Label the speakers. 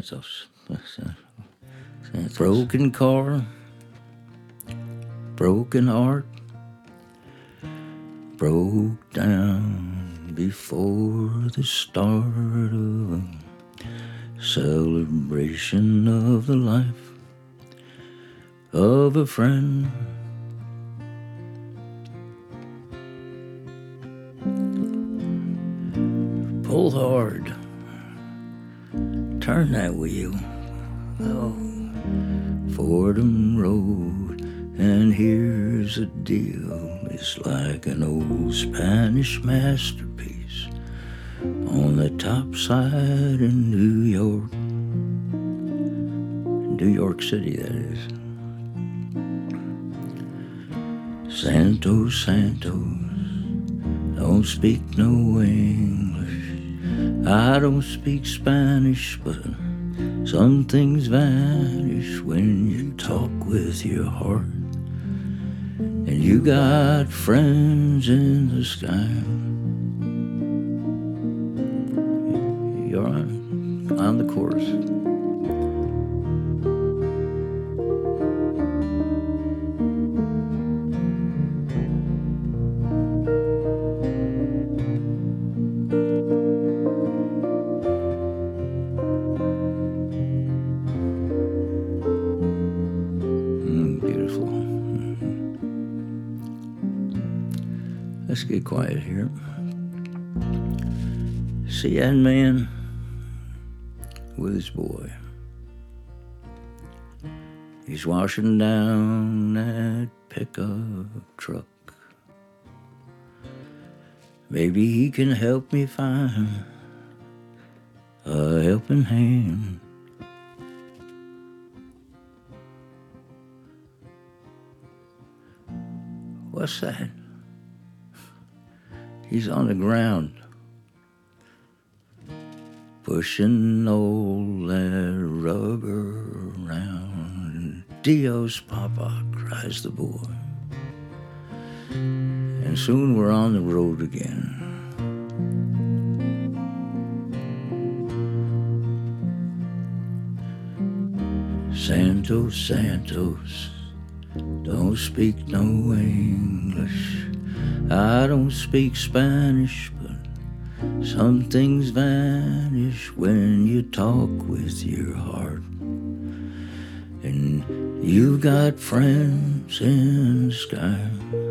Speaker 1: Santos. Broken car, broken heart, broke down before the start of a celebration of the life of a friend. Pull hard, turn that wheel, oh, Fordham Road, and here's the deal. It's like an old Spanish masterpiece on the top side in New York. New York City, that is. Santos, Santos, don't speak no English. I don't speak Spanish, but some things vanish when you talk with your heart. And you got friends in the sky. You're on the chorus. Beautiful. Let's get quiet here. See that man with his boy. He's washing down that pickup truck. Maybe he can help me find a helping hand. What's that? He's on the ground, pushing all that rubber around. Dios, Papa, cries the boy. And soon we're on the road again. Santos, Santos, don't speak no English. I don't speak Spanish, but some things vanish when you talk with your heart. And you got friends in the sky.